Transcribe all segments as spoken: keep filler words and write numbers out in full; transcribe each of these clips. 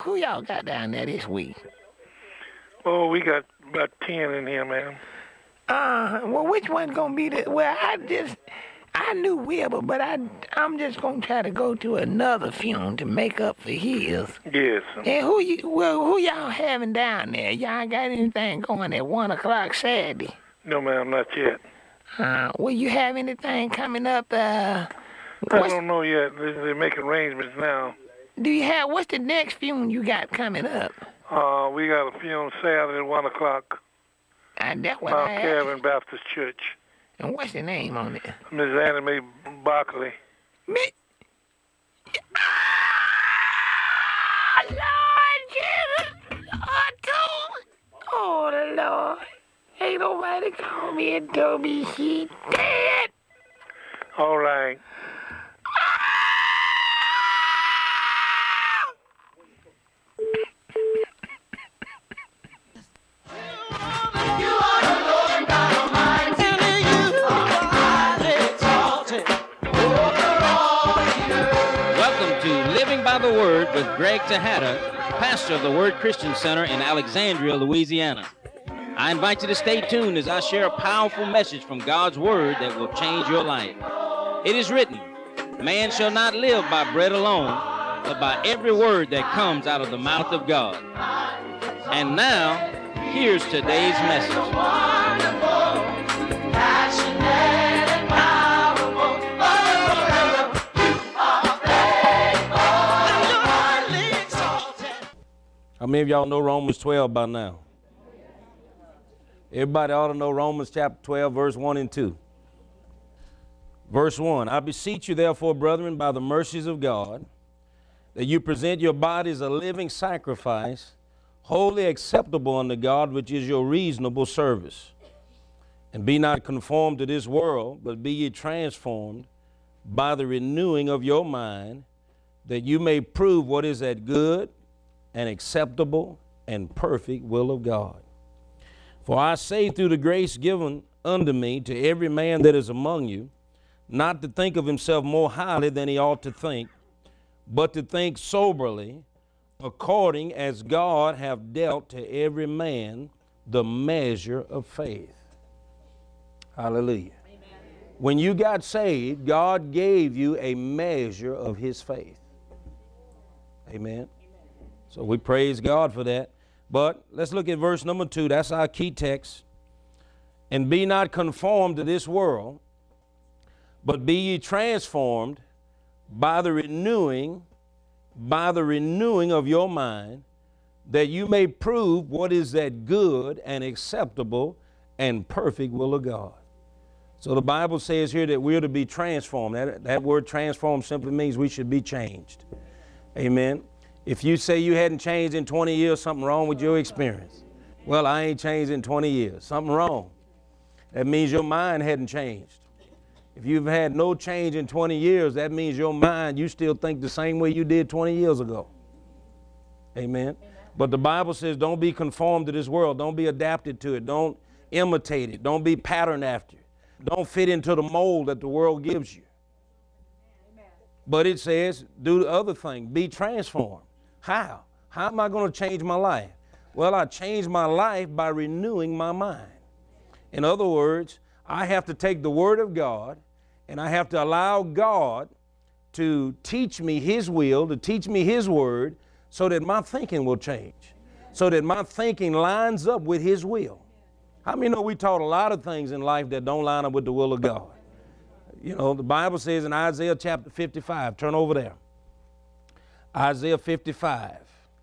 Who y'all got down there this week? Oh, we got about ten in here, man. Uh, well, which one gonna be the? Well, I just, I knew Wilbur, but I, I'm just gonna try to go to another funeral to make up for his. Yes. And who you, well, who y'all having down there? Y'all got anything going at one o'clock Saturday? No, ma'am, not yet. Uh, will you have anything coming up? Uh, I don't know yet. They're they're making arrangements now. do you have? What's the next funeral you got coming up? Uh, we got a funeral Saturday at one o'clock. And that's what Mount I asked. Calvary Baptist Church. And what's the name on it? Miss Annie Mae Barkley. Me? Ah, Lord Jesus! Lord, too. Oh, Lord. Ain't nobody called me and told me she dead. All right. By the Word with Greg Tejada, pastor of the Word Christian Center in Alexandria, Louisiana. I invite you to stay tuned as I share a powerful message from God's Word that will change your life. It is written, man shall not live by bread alone, but by every word that comes out of the mouth of God. And now, here's today's message. How many of y'all know Romans twelve by now? Everybody ought to know Romans chapter twelve, verse one and two. Verse one, I beseech you therefore, brethren, by the mercies of God, that you present your bodies a living sacrifice, wholly acceptable unto God, which is your reasonable service. And be not conformed to this world, but be ye transformed by the renewing of your mind, that you may prove what is that good and acceptable and perfect will of God. For I say through the grace given unto me to every man that is among you, not to think of himself more highly than he ought to think, but to think soberly, according as God hath dealt to every man the measure of faith. Hallelujah. Amen. When you got saved, God gave you a measure of his faith. Amen. So we praise God for that. But let's look at verse number two. That's our key text. And be not conformed to this world, but be ye transformed by the renewing, by the renewing of your mind, that you may prove what is that good and acceptable and perfect will of God. So the Bible says here that we're to be transformed. That, that word transformed simply means we should be changed. Amen. If you say you hadn't changed in twenty years, something wrong with your experience. Well, I ain't changed in twenty years. Something wrong. That means your mind hadn't changed. If you've had no change in twenty years, that means your mind, you still think the same way you did twenty years ago. Amen. Amen. But the Bible says don't be conformed to this world. Don't be adapted to it. Don't imitate it. Don't be patterned after it. Don't fit into the mold that the world gives you. Amen. But it says do the other thing. Be transformed. How? How am I going to change my life? Well, I change my life by renewing my mind. In other words, I have to take the Word of God and I have to allow God to teach me His will, to teach me His Word, so that my thinking will change, so that my thinking lines up with His will. How many know we taught a lot of things in life that don't line up with the will of God? You know, the Bible says in Isaiah chapter fifty-five, turn over there. Isaiah fifty-five,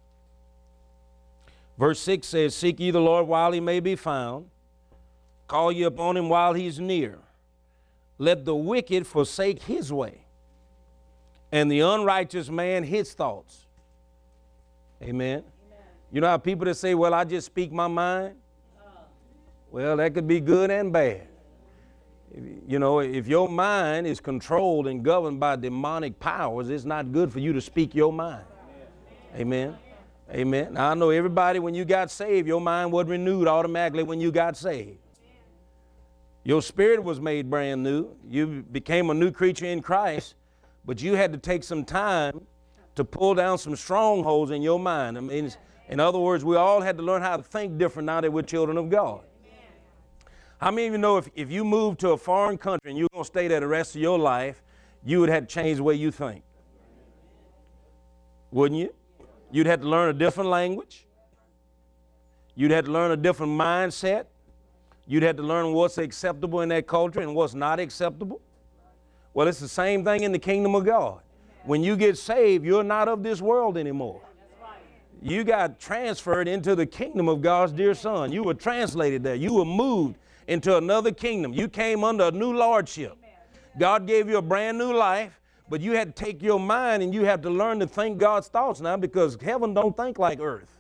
verse six says, seek ye the Lord while he may be found. Call ye upon him while he's near. Let the wicked forsake his way, and the unrighteous man his thoughts. Amen. Amen. You know how people that say, well, I just speak my mind? Uh. Well, that could be good and bad. You know, if your mind is controlled and governed by demonic powers, it's not good for you to speak your mind. Amen. Amen. Now, I know everybody, when you got saved, your mind was renewed automatically when you got saved. Your spirit was made brand new. You became a new creature in Christ, but you had to take some time to pull down some strongholds in your mind. I mean, it's, in other words, we all had to learn how to think different now that we're children of God. How many of you know if, if you moved to a foreign country and you're going to stay there the rest of your life, you would have to change the way you think? Wouldn't you? You'd have to learn a different language. You'd have to learn a different mindset. You'd have to learn what's acceptable in that culture and what's not acceptable. Well, it's the same thing in the kingdom of God. When you get saved, you're not of this world anymore. You got transferred into the kingdom of God's dear Son. You were translated there. You were moved into another kingdom. You came under a new lordship. God gave you a brand new life, but you had to take your mind and you have to learn to think God's thoughts now, because heaven don't think like earth.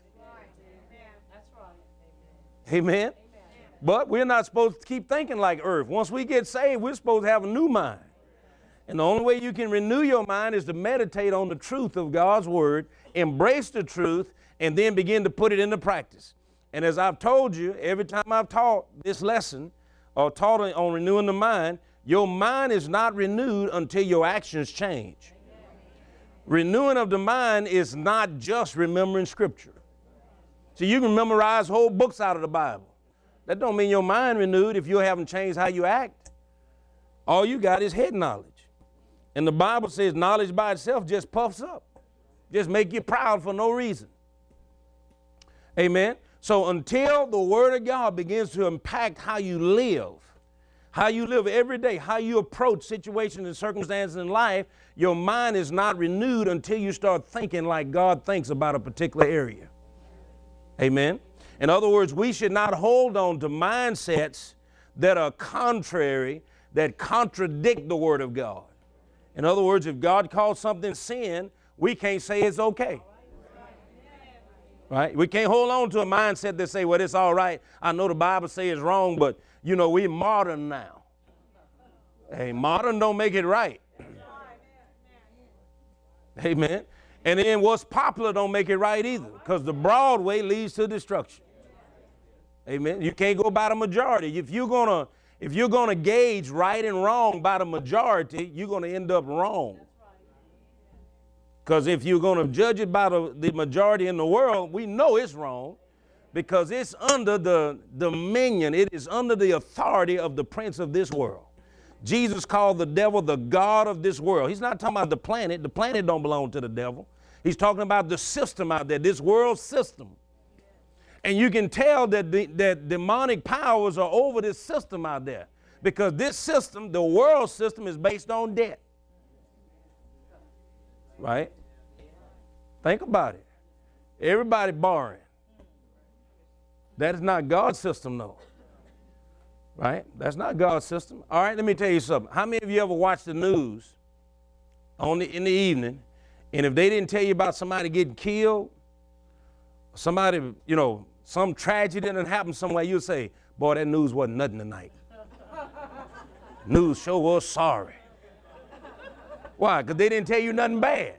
Amen. But we're not supposed to keep thinking like earth. Once we get saved, we're supposed to have a new mind. And the only way you can renew your mind is to meditate on the truth of God's word, embrace the truth, and then begin to put it into practice. And as I've told you, every time I've taught this lesson or taught on renewing the mind, your mind is not renewed until your actions change. Renewing of the mind is not just remembering scripture. So you can memorize whole books out of the Bible. That don't mean your mind renewed if you haven't changed how you act. All you got is head knowledge. And the Bible says knowledge by itself just puffs up. Just make you proud for no reason. Amen. So until the word of God begins to impact how you live, how you live every day, how you approach situations and circumstances in life, your mind is not renewed until you start thinking like God thinks about a particular area. Amen. In other words, we should not hold on to mindsets that are contrary, that contradict the word of God. In other words, if God calls something sin, we can't say it's okay. Right? We can't hold on to a mindset that say, well, it's all right. I know the Bible says it's wrong, but, you know, we're modern now. Hey, modern don't make it right. Amen. And then what's popular don't make it right either, because the broad way leads to destruction. Amen. You can't go by the majority. If you're gonna, if you're gonna gauge right and wrong by the majority, you're gonna end up wrong. Because if you're going to judge it by the, the majority in the world, we know it's wrong, because it's under the dominion, it is under the authority of the prince of this world. Jesus called the devil the god of this world. He's not talking about the planet. The planet don't belong to the devil. He's talking about the system out there, this world system. And you can tell that, the, that demonic powers are over this system out there, because this system, the world system, is based on debt. Right? Think about it. Everybody borrowing. That is not God's system, though. Right? That's not God's system. All right, let me tell you something. How many of you ever watch the news on the, in the evening, and if they didn't tell you about somebody getting killed, somebody, you know, some tragedy that happened somewhere, you'll say, boy, that news wasn't nothing tonight. News sure was sorry. Why? Because they didn't tell you nothing bad.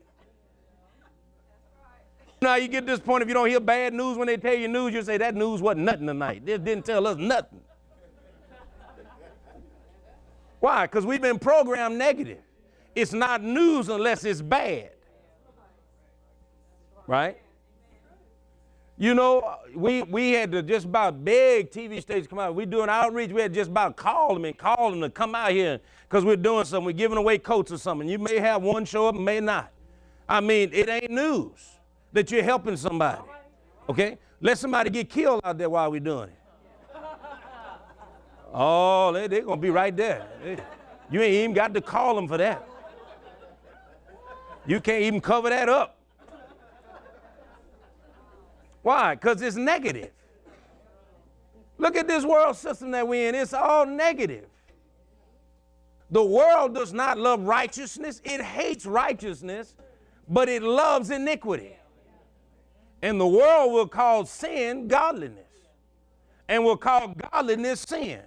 Now you get to this point, if you don't hear bad news when they tell you news, you say that news wasn't nothing tonight. They didn't tell us nothing. Why? Because we've been programmed negative. It's not news unless it's bad. Right? You know, we, we had to just about beg T V stations come out. We're doing outreach. We had to just about call them and call them to come out here because we're doing something. We're giving away coats or something. You may have one show up and may not. I mean, it ain't news that you're helping somebody. Okay? Let somebody get killed out there while we're doing it. Oh, they, they're going to be right there. They, you ain't even got to call them for that. You can't even cover that up. Why? Because it's negative. Look at this world system that we're in. It's all negative. The world does not love righteousness. It hates righteousness, but it loves iniquity. And the world will call sin godliness, and will call godliness sin.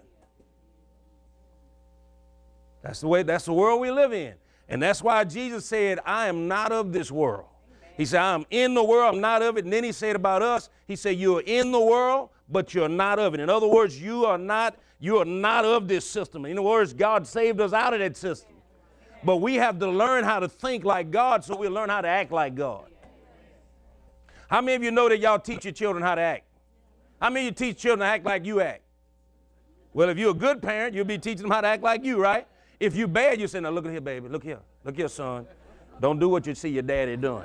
That's the way, that's the world we live in. And that's why Jesus said, I am not of this world. He said, I'm in the world, I'm not of it. And then he said about us, he said, you're in the world, but you're not of it. In other words, you are not, you are not of this system. In other words, God saved us out of that system. But we have to learn how to think like God so we'll learn how to act like God. How many of you know that y'all teach your children how to act? How many of you teach children to act like you act? Well, if you're a good parent, you'll be teaching them how to act like you, right? If you're bad, you're saying, now look here, baby, look here, look here, son. Don't do what you see your daddy doing.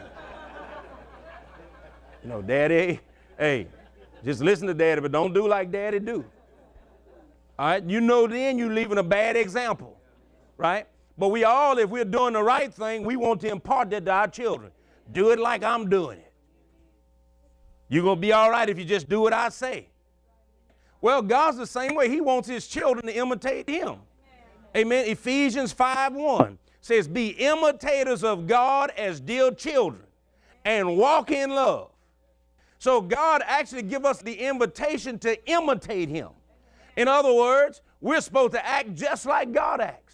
You know, daddy, hey, just listen to daddy, but don't do like daddy do. All right, you know then you're leaving a bad example, right? But we all, if we're doing the right thing, we want to impart that to our children. Do it like I'm doing it. You're going to be all right if you just do what I say. Well, God's the same way. He wants his children to imitate him. Amen. Ephesians five one says, be imitators of God as dear children and walk in love. So God actually gives us the invitation to imitate him. In other words, we're supposed to act just like God acts.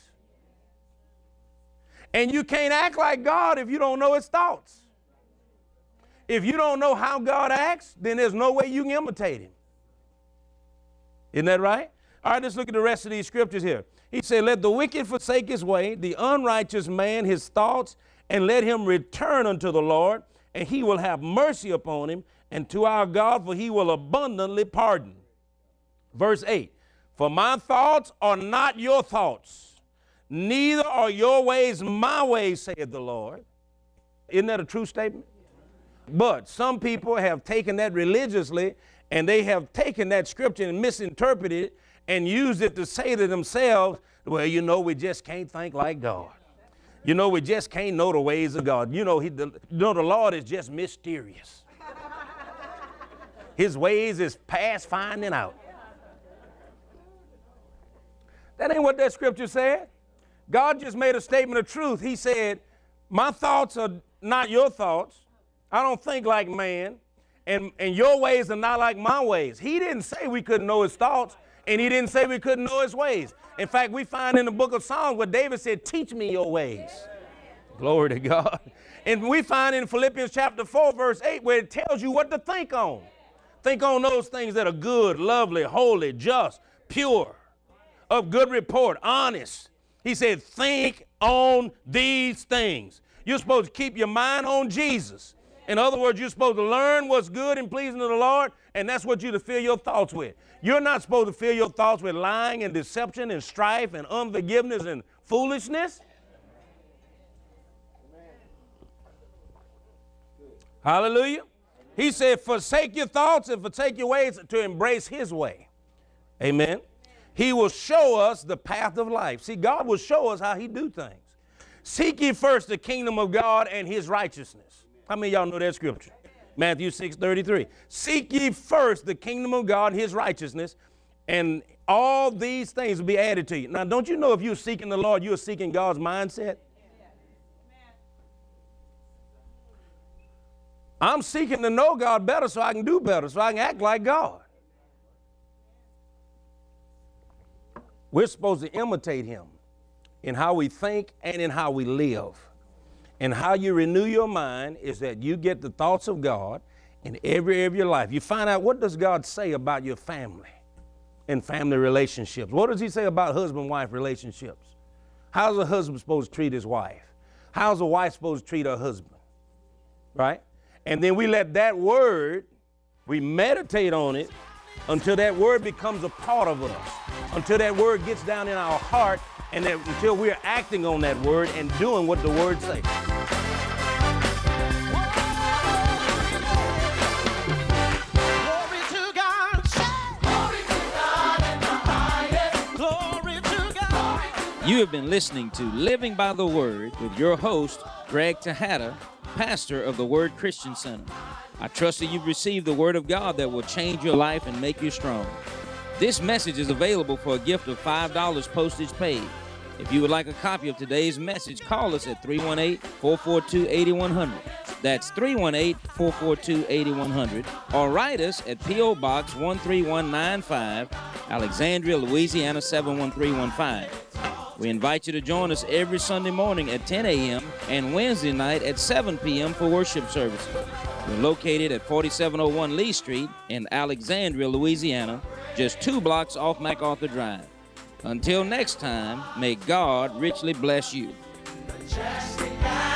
And you can't act like God if you don't know his thoughts. If you don't know how God acts, then there's no way you can imitate him. Isn't that right? All right, let's look at the rest of these scriptures here. He said, let the wicked forsake his way, the unrighteous man his thoughts, and let him return unto the Lord, and he will have mercy upon him, and to our God, for he will abundantly pardon. Verse eight, for my thoughts are not your thoughts, neither are your ways my ways, saith the Lord. Isn't that a true statement? But some people have taken that religiously, and they have taken that scripture and misinterpreted it and used it to say to themselves, well, you know, we just can't think like God. You know, we just can't know the ways of God. You know, he, the, you know, the Lord is just mysterious. His ways is past finding out. That ain't what that scripture said. God just made a statement of truth. He said, my thoughts are not your thoughts. I don't think like man, and, and your ways are not like my ways. He didn't say we couldn't know his thoughts, and he didn't say we couldn't know his ways. In fact, we find in the book of Psalms where David said, teach me your ways. Glory to God. And we find in Philippians chapter four, verse eight, where it tells you what to think on. Think on those things that are good, lovely, holy, just, pure, of good report, honest. He said, think on these things. You're supposed to keep your mind on Jesus. In other words, you're supposed to learn what's good and pleasing to the Lord, and that's what you're to fill your thoughts with. You're not supposed to fill your thoughts with lying and deception and strife and unforgiveness and foolishness. Hallelujah. He said, forsake your thoughts and forsake your ways to embrace his way. Amen. He will show us the path of life. See, God will show us how he do things. Seek ye first the kingdom of God and his righteousness. How many of y'all know that scripture? Matthew six thirty-three. Seek ye first the kingdom of God and his righteousness, and all these things will be added to you. Now, don't you know if you're seeking the Lord, you're seeking God's mindset? I'm seeking to know God better so I can do better, so I can act like God. We're supposed to imitate him in how we think and in how we live. And how you renew your mind is that you get the thoughts of God in every area of your life. You find out, what does God say about your family and family relationships? What does he say about husband-wife relationships? How's a husband supposed to treat his wife? How's a wife supposed to treat her husband? Right? And then we let that word, we meditate on it until that word becomes a part of us, until that word gets down in our heart, and that until we're acting on that word and doing what the word says. Glory to God. Glory to God in the highest. Glory to God. You have been listening to Living by the Word with your host, Greg Tejada, pastor of the Word Christian Center. I trust that you've received the Word of God that will change your life and make you strong. This message is available for a gift of five dollars postage paid. If you would like a copy of today's message, call us at three one eight, four four two, eight one zero zero. That's three one eight, four four two, eight one zero zero. Or write us at P O Box one three one nine five, Alexandria, Louisiana seven one three one five. We invite you to join us every Sunday morning at ten a m and Wednesday night at seven p m for worship services. We're located at forty-seven oh one Lee Street in Alexandria, Louisiana, just two blocks off MacArthur Drive. Until next time, may God richly bless you. majestic